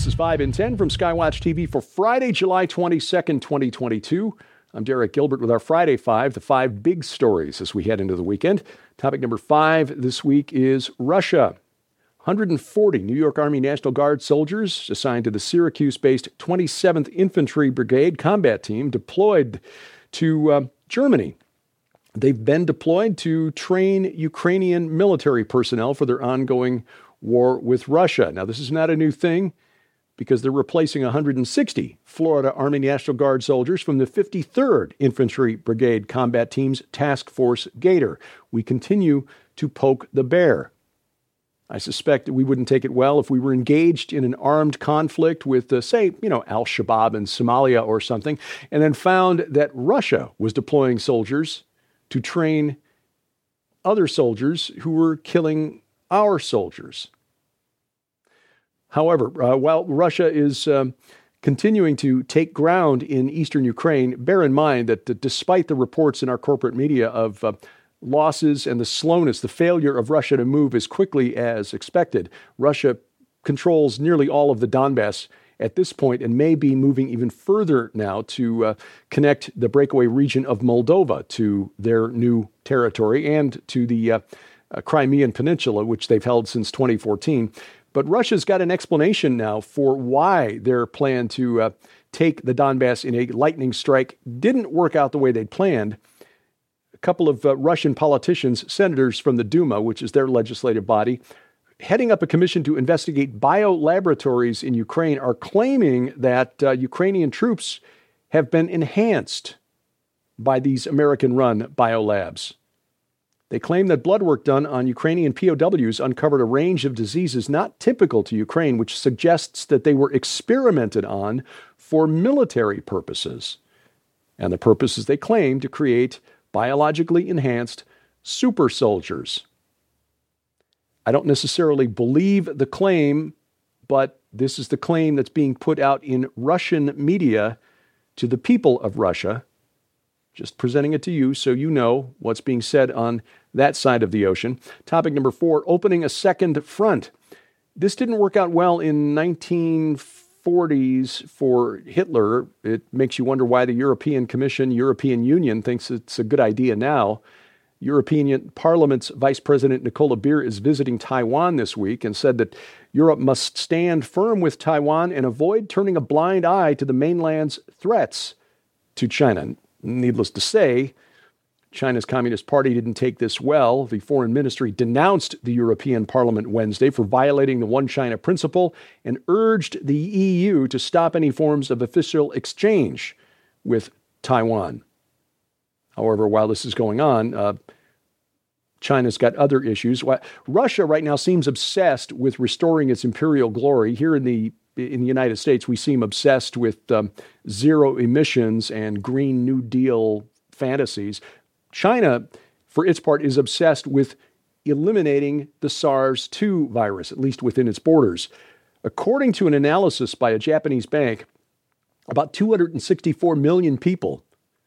is 5 in 10 from Skywatch TV for Friday, July 22nd, 2022. I'm Derek Gilbert with our Friday 5, the 5 big stories as we head into the weekend. Topic number 5 this week is Russia. 140 New York Army National Guard soldiers assigned to the Syracuse-based 27th Infantry Brigade combat team deployed to Germany. They've been deployed to train Ukrainian military personnel for their ongoing war with Russia. Now, this is not a new thing because they're replacing 160 Florida Army National Guard soldiers from the 53rd Infantry Brigade Combat Team's Task Force Gator. We continue to poke the bear. I suspect that we wouldn't take it well if we were engaged in an armed conflict with, Al-Shabaab in Somalia or something, and then found that Russia was deploying soldiers to train other soldiers who were killing our soldiers. However, while Russia is continuing to take ground in eastern Ukraine, bear in mind that despite the reports in our corporate media of losses and the slowness, the failure of Russia to move as quickly as expected, Russia controls nearly all of the Donbass at this point and may be moving even further now to connect the breakaway region of Moldova to their new territory and to the Crimean Peninsula, which they've held since 2014. But Russia's got an explanation now for why their plan to take the Donbass in a lightning strike didn't work out the way they'd planned. A couple of Russian politicians, senators from the Duma, which is their legislative body, heading up a commission to investigate biolaboratories in Ukraine, are claiming that Ukrainian troops have been enhanced by these American-run biolabs. They claim that blood work done on Ukrainian POWs uncovered a range of diseases not typical to Ukraine, which suggests that they were experimented on for military purposes. And the purposes they claim to create biologically enhanced super soldiers. I don't necessarily believe the claim, but this is the claim that's being put out in Russian media to the people of Russia. Just presenting it to you so you know what's being said on that side of the ocean. Topic number 4, opening a second front. This didn't work out well in 1940s for Hitler. It makes you wonder why the European Commission, European Union thinks it's a good idea now. European Parliament's Vice President Nicola Beer is visiting Taiwan this week and said that Europe must stand firm with Taiwan and avoid turning a blind eye to the mainland's threats to China. Needless to say, China's Communist Party didn't take this well. The Foreign Ministry denounced the European Parliament Wednesday for violating the One China principle and urged the EU to stop any forms of official exchange with Taiwan. However, while this is going on, China's got other issues. Russia right now seems obsessed with restoring its imperial glory. Here in the United States, we seem obsessed with zero emissions and Green New Deal fantasies. China, for its part, is obsessed with eliminating the SARS-2 virus, at least within its borders. According to an analysis by a Japanese bank, about 264 million people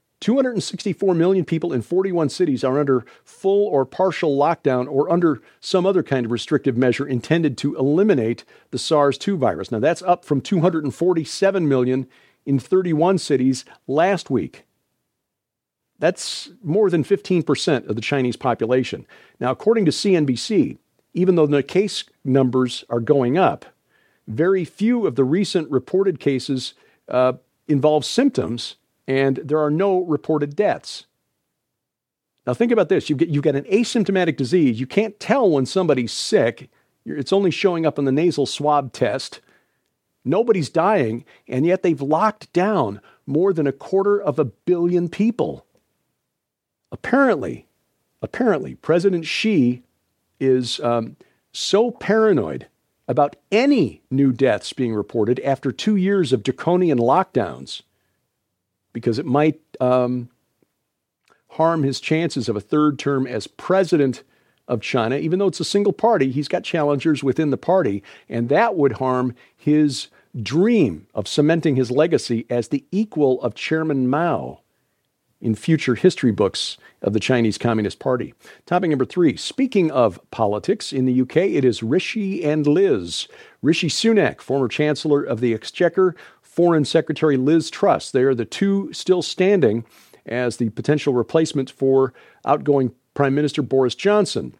in 41 cities are under full or partial lockdown or under some other kind of restrictive measure intended to eliminate the SARS-2 virus. Now, that's up from 247 million in 31 cities last week. That's more than 15% of the Chinese population. Now, according to CNBC, even though the case numbers are going up, very few of the recent reported cases involve symptoms, and there are no reported deaths. Now, think about this. You've got an asymptomatic disease. You can't tell when somebody's sick. It's only showing up on the nasal swab test. Nobody's dying, and yet they've locked down more than 250 million people. Apparently, President Xi is so paranoid about any new deaths being reported after 2 years of draconian lockdowns, because it might harm his chances of a third term as president of China. Even though it's a single party, he's got challengers within the party, and that would harm his dream of cementing his legacy as the equal of Chairman Mao in future history books of the Chinese Communist Party. Topic number 3. Speaking of politics, in the UK, it is Rishi and Liz. Rishi Sunak, former Chancellor of the Exchequer, Foreign Secretary Liz Truss. They are the two still standing as the potential replacement for outgoing Prime Minister Boris Johnson.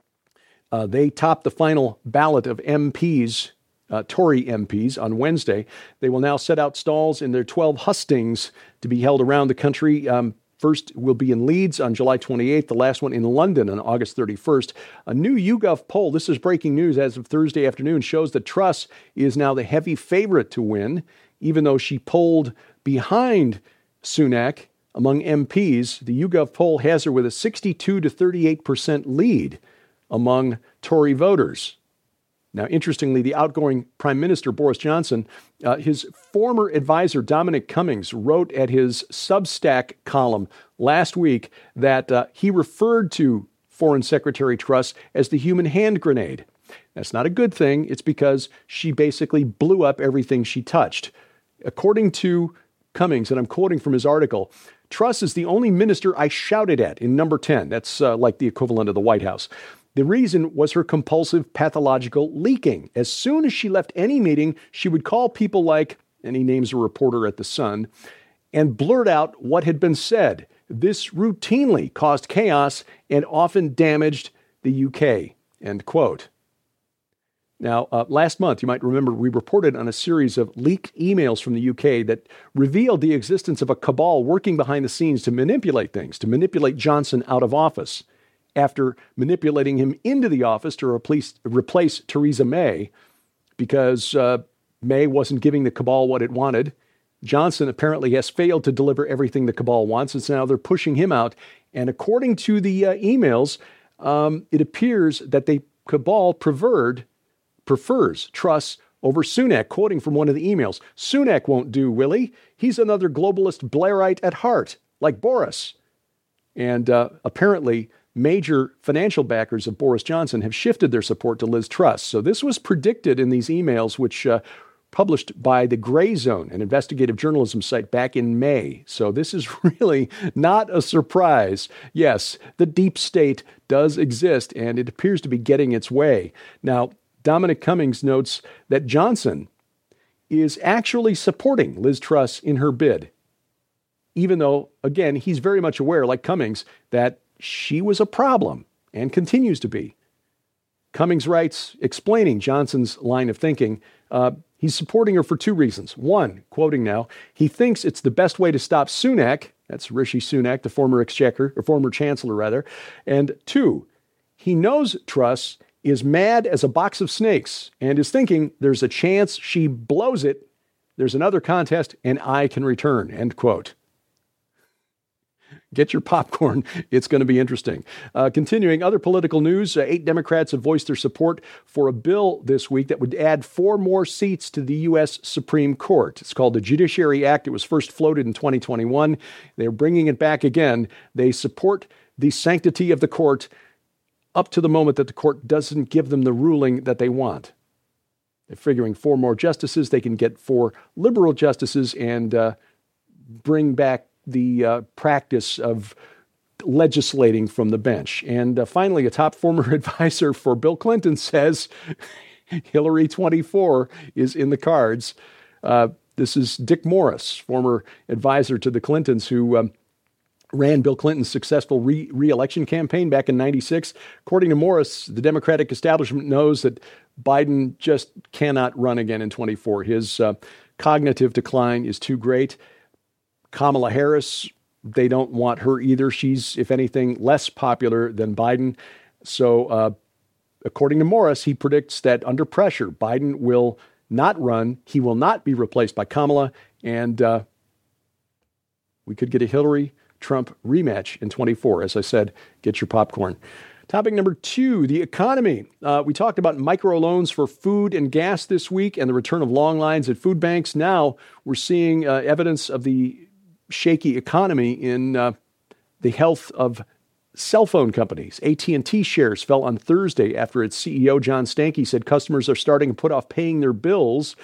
They topped the final ballot of MPs, Tory MPs, on Wednesday. They will now set out stalls in their 12 hustings to be held around the country. First will be in Leeds on July 28th, the last one in London on August 31st. A new YouGov poll, this is breaking news as of Thursday afternoon, shows that Truss is now the heavy favorite to win, even though she polled behind Sunak among MPs. The YouGov poll has her with a 62 to 38% lead among Tory voters. Now, interestingly, the outgoing Prime Minister, Boris Johnson, his former advisor, Dominic Cummings, wrote at his Substack column last week that he referred to Foreign Secretary Truss as the human hand grenade. That's not a good thing. It's because she basically blew up everything she touched. According to Cummings, and I'm quoting from his article, Truss is the only minister I shouted at in number 10. That's like the equivalent of the White House. The reason was her compulsive pathological leaking. As soon as she left any meeting, she would call people like, and he names a reporter at The Sun, and blurt out what had been said. This routinely caused chaos and often damaged the UK, end quote. Now, last month, you might remember, we reported on a series of leaked emails from the UK that revealed the existence of a cabal working behind the scenes to manipulate things, to manipulate Johnson out of office. After manipulating him into the office to replace Theresa May, because May wasn't giving the cabal what it wanted. Johnson apparently has failed to deliver everything the cabal wants, and so now they're pushing him out. And according to the emails, it appears that the cabal prefers Truss over Sunak, quoting from one of the emails. Sunak won't do, Willie. He's another globalist Blairite at heart, like Boris. And apparently, major financial backers of Boris Johnson have shifted their support to Liz Truss. So this was predicted in these emails, which published by the Gray Zone, an investigative journalism site, back in May. So this is really not a surprise. Yes, the deep state does exist, and it appears to be getting its way. Now, Dominic Cummings notes that Johnson is actually supporting Liz Truss in her bid, even though, again, he's very much aware, like Cummings, that she was a problem and continues to be. Cummings writes, explaining Johnson's line of thinking, he's supporting her for two reasons. One, quoting now, he thinks it's the best way to stop Sunak, that's Rishi Sunak, the former former chancellor rather. And two, he knows Truss is mad as a box of snakes and is thinking there's a chance she blows it, there's another contest, and I can return, end quote. Get your popcorn. It's going to be interesting. Continuing, other political news, 8 Democrats have voiced their support for a bill this week that would add 4 more seats to the U.S. Supreme Court. It's called the Judiciary Act. It was first floated in 2021. They're bringing it back again. They support the sanctity of the court up to the moment that the court doesn't give them the ruling that they want. They're figuring 4 more justices. They can get 4 liberal justices and bring back the practice of legislating from the bench. And finally, a top former advisor for Bill Clinton says Hillary 24 is in the cards. This is Dick Morris, former advisor to the Clintons, who ran Bill Clinton's successful re-election campaign back in 96. According to Morris, the Democratic establishment knows that Biden just cannot run again in 24. His cognitive decline is too great. Kamala Harris, they don't want her either. She's, if anything, less popular than Biden. So, according to Morris, he predicts that under pressure, Biden will not run. He will not be replaced by Kamala. And we could get a Hillary-Trump rematch in 24. As I said, get your popcorn. Topic number 2, the economy. We talked about microloans for food and gas this week and the return of long lines at food banks. Now we're seeing evidence of the shaky economy in the health of cell phone companies. AT&T shares fell on Thursday after its CEO, John Stankey, said customers are starting to put off paying their bills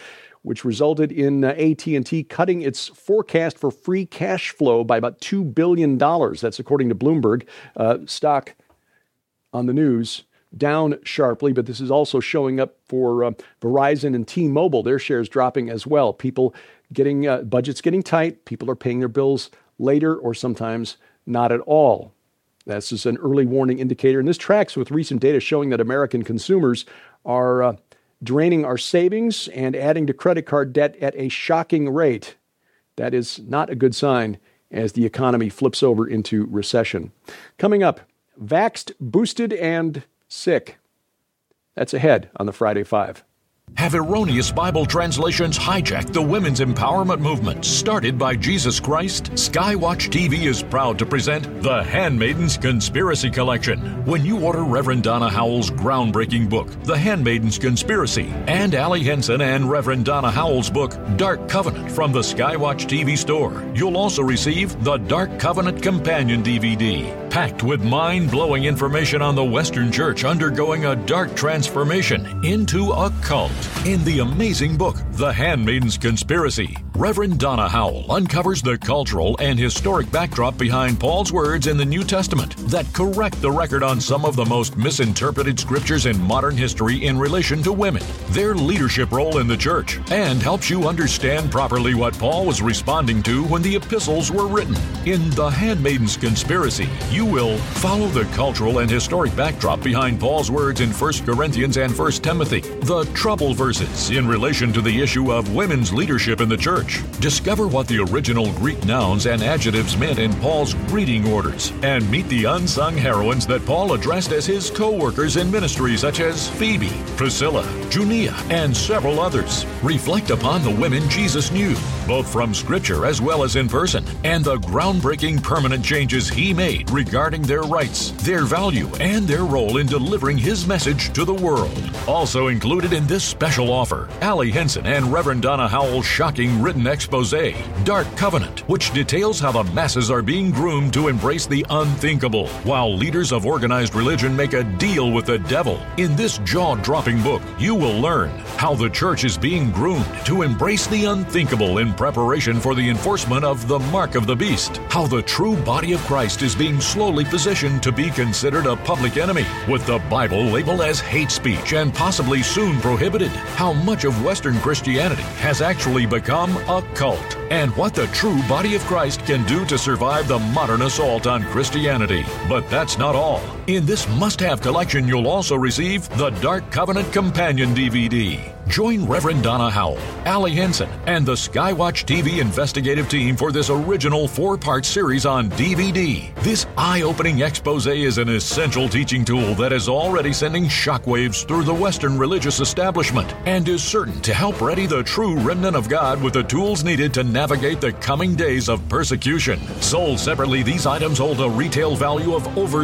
which resulted in AT&T cutting its forecast for free cash flow by about $2 billion. That's according to Bloomberg. Stock on the news down sharply, but this is also showing up for Verizon and T-Mobile. Their shares dropping as well. People getting budgets getting tight. People are paying their bills later or sometimes not at all. This is an early warning indicator, and this tracks with recent data showing that American consumers are draining our savings and adding to credit card debt at a shocking rate. That is not a good sign as the economy flips over into recession. Coming up, vaxxed, boosted, and sick. That's ahead on the Friday Five. Have erroneous Bible translations hijacked the women's empowerment movement started by Jesus Christ? Skywatch TV is proud to present The Handmaiden's Conspiracy Collection. When you order Reverend Donna Howell's groundbreaking book, The Handmaiden's Conspiracy, and Allie Henson and Reverend Donna Howell's book, Dark Covenant, from the Skywatch TV store, you'll also receive the Dark Covenant Companion DVD, packed with mind-blowing information on the Western Church undergoing a dark transformation into a cult. In the amazing book, The Handmaiden's Conspiracy, Reverend Donna Howell uncovers the cultural and historic backdrop behind Paul's words in the New Testament that correct the record on some of the most misinterpreted scriptures in modern history in relation to women, their leadership role in the church, and helps you understand properly what Paul was responding to when the epistles were written. In The Handmaiden's Conspiracy, you will follow the cultural and historic backdrop behind Paul's words in 1 Corinthians and 1 Timothy, the trouble verses in relation to the issue of women's leadership in the church. Discover what the original Greek nouns and adjectives meant in Paul's greeting orders, and meet the unsung heroines that Paul addressed as his co-workers in ministry, such as Phoebe, Priscilla, Junia, and several others. Reflect upon the women Jesus knew, both from Scripture as well as in person, and the groundbreaking permanent changes he made regarding their rights, their value, and their role in delivering his message to the world. Also included in this special offer, Allie Henson and Reverend Donna Howell's shocking written expose, Dark Covenant, which details how the masses are being groomed to embrace the unthinkable, while leaders of organized religion make a deal with the devil. In this jaw-dropping book, you will learn how the church is being groomed to embrace the unthinkable in preparation for the enforcement of the mark of the beast, how the true body of Christ is being slowly positioned to be considered a public enemy, with the Bible labeled as hate speech and possibly soon prohibited, how much of Western Christianity has actually become a cult, and what the true body of Christ can do to survive the modern assault on Christianity. But that's not all. In this must-have collection, you'll also receive the Dark Covenant Companion DVD. Join Reverend Donna Howell, Allie Henson, and the Skywatch TV investigative team for this original 4-part series on DVD. This eye-opening expose is an essential teaching tool that is already sending shockwaves through the Western religious establishment and is certain to help ready the true remnant of God with the tools needed to navigate the coming days of persecution. Sold separately, these items hold a retail value of over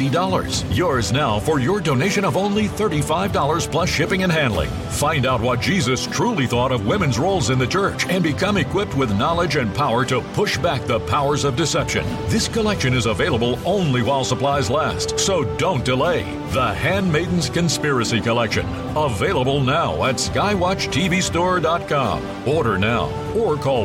$70. Yours now for your donation of only $35 plus shipping and handling. Find out what Jesus truly thought of women's roles in the church and become equipped with knowledge and power to push back the powers of deception. This collection is available only while supplies last, so don't delay. The Handmaiden's Conspiracy Collection. Available now at skywatchtvstore.com. Order now or call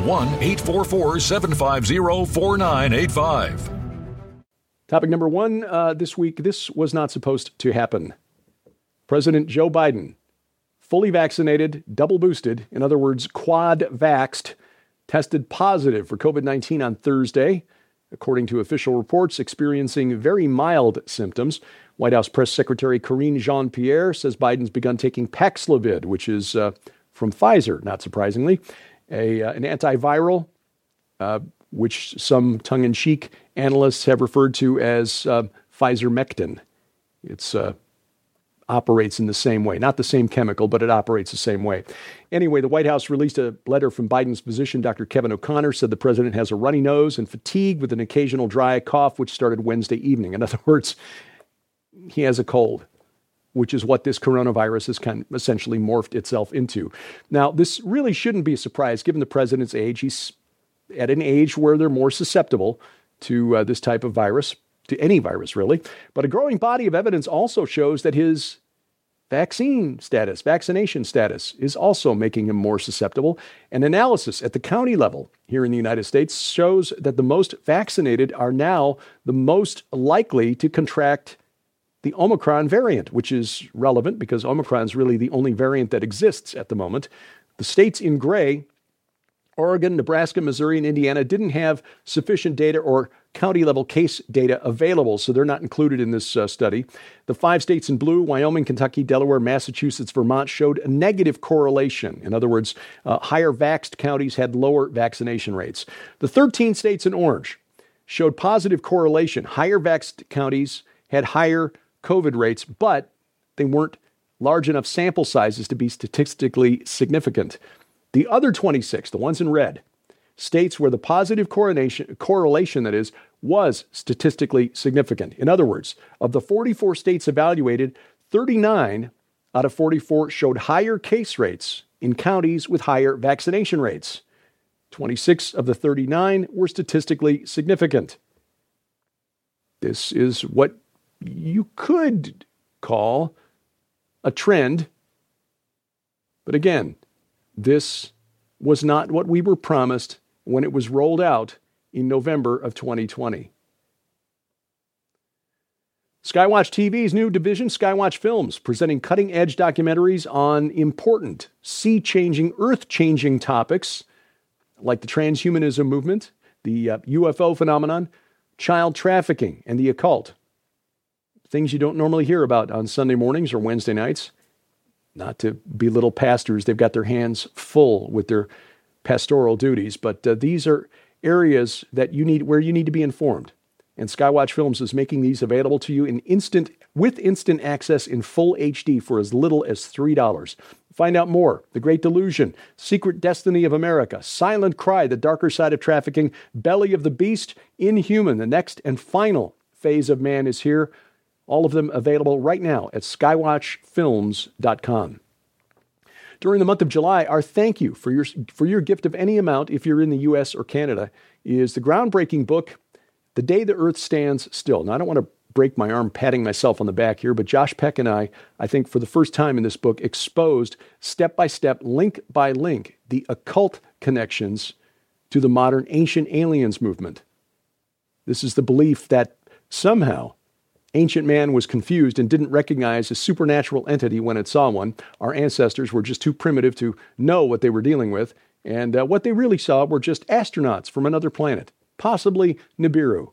1-844-750-4985. Topic number one this week. This was not supposed to happen. President Joe Biden, fully vaccinated, double boosted, in other words, quad vaxxed, tested positive for COVID-19 on Thursday, according to official reports, experiencing very mild symptoms. White House Press Secretary Karine Jean-Pierre says Biden's begun taking Paxlovid, which is from Pfizer, not surprisingly, an antiviral, which some tongue-in-cheek analysts have referred to as Pfizer-Mectin. It's operates in the same way. Not the same chemical, but it operates the same way. Anyway, the White House released a letter from Biden's physician, Dr. Kevin O'Connor, said the president has a runny nose and fatigue with an occasional dry cough, which started Wednesday evening. In other words, he has a cold, which is what this coronavirus has kind of essentially morphed itself into. Now, this really shouldn't be a surprise, given the president's age. He's at an age where they're more susceptible to this type of virus, to any virus, really. But a growing body of evidence also shows that his vaccination status is also making him more susceptible. An analysis at the county level here in the United States shows that the most vaccinated are now the most likely to contract the Omicron variant, which is relevant because Omicron is really the only variant that exists at the moment. The states in gray, Oregon, Nebraska, Missouri, and Indiana, didn't have sufficient data or county-level case data available, so they're not included in this study. The 5 states in blue, Wyoming, Kentucky, Delaware, Massachusetts, Vermont, showed a negative correlation. In other words, higher vaxxed counties had lower vaccination rates. The 13 states in orange showed positive correlation. Higher vaxxed counties had higher COVID rates, but they weren't large enough sample sizes to be statistically significant. The other 26, the ones in red, states where the positive correlation that is, was statistically significant. In other words, of the 44 states evaluated, 39 out of 44 showed higher case rates in counties with higher vaccination rates. 26 of the 39 were statistically significant. This is what you could call a trend. But again, this was not what we were promised when it was rolled out in November of 2020. Skywatch TV's new division, Skywatch Films, presenting cutting-edge documentaries on important, sea-changing, earth-changing topics like the transhumanism movement, the UFO phenomenon, child trafficking, and the occult. Things you don't normally hear about on Sunday mornings or Wednesday nights. Not to belittle pastors, they've got their hands full with their pastoral duties, but these are areas that where you need to be informed. And Skywatch Films is making these available to you with instant access in full HD for as little as $3. Find out more. The Great Delusion, Secret Destiny of America, Silent Cry, The Darker Side of Trafficking, Belly of the Beast, Inhuman, the next and final phase of man is here. All of them available right now at skywatchfilms.com. During the month of July, our thank you for your gift of any amount, if you're in the U.S. or Canada, is the groundbreaking book, The Day the Earth Stands Still. Now, I don't want to break my arm patting myself on the back here, but Josh Peck and I think for the first time in this book, exposed step-by-step, link by link, the occult connections to the modern ancient aliens movement. This is the belief that somehow ancient man was confused and didn't recognize a supernatural entity when it saw one. Our ancestors were just too primitive to know what they were dealing with, and what they really saw were just astronauts from another planet, possibly Nibiru.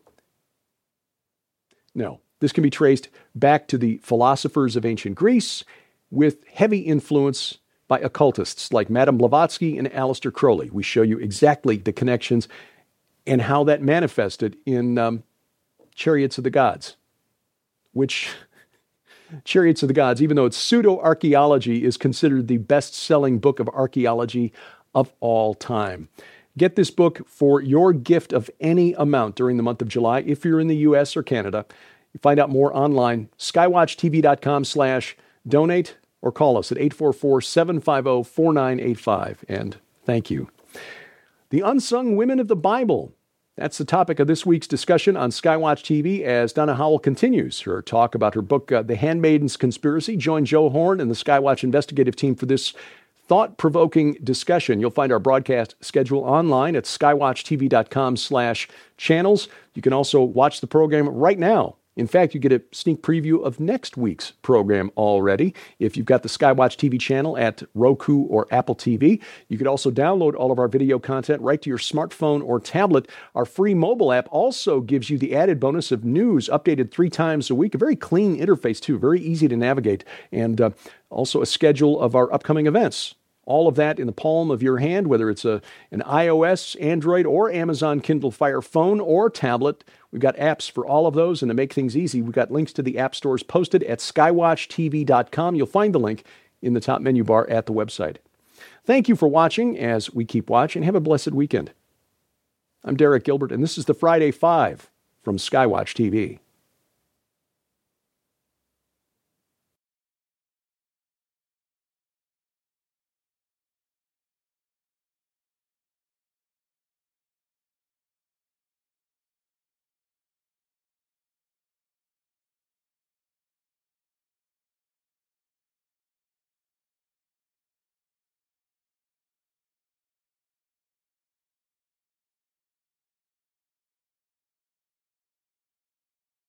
No, this can be traced back to the philosophers of ancient Greece, with heavy influence by occultists like Madame Blavatsky and Aleister Crowley. We show you exactly the connections and how that manifested in Chariots of the Gods. Which Chariots of the Gods, even though it's pseudo-archaeology, is considered the best-selling book of archaeology of all time. Get this book for your gift of any amount during the month of July if you're in the U.S. or Canada. You find out more online, skywatchtv.com/donate, or call us at 844-750-4985. And thank you. The Unsung Women of the Bible. That's the topic of this week's discussion on Skywatch TV as Donna Howell continues her talk about her book, The Handmaiden's Conspiracy. Join Joe Horn and the Skywatch investigative team for this thought-provoking discussion. You'll find our broadcast schedule online at skywatchtv.com/channels. You can also watch the program right now. In fact, you get a sneak preview of next week's program already. If you've got the Skywatch TV channel at Roku or Apple TV, you could also download all of our video content right to your smartphone or tablet. Our free mobile app also gives you the added bonus of news updated 3 times a week. A very clean interface, too, very easy to navigate, and also a schedule of our upcoming events. All of that in the palm of your hand, whether it's an iOS, Android, or Amazon Kindle Fire phone or tablet. We've got apps for all of those, and to make things easy, we've got links to the app stores posted at skywatchtv.com. You'll find the link in the top menu bar at the website. Thank you for watching as we keep watching. Have a blessed weekend. I'm Derek Gilbert, and this is the Friday Five from Skywatch TV.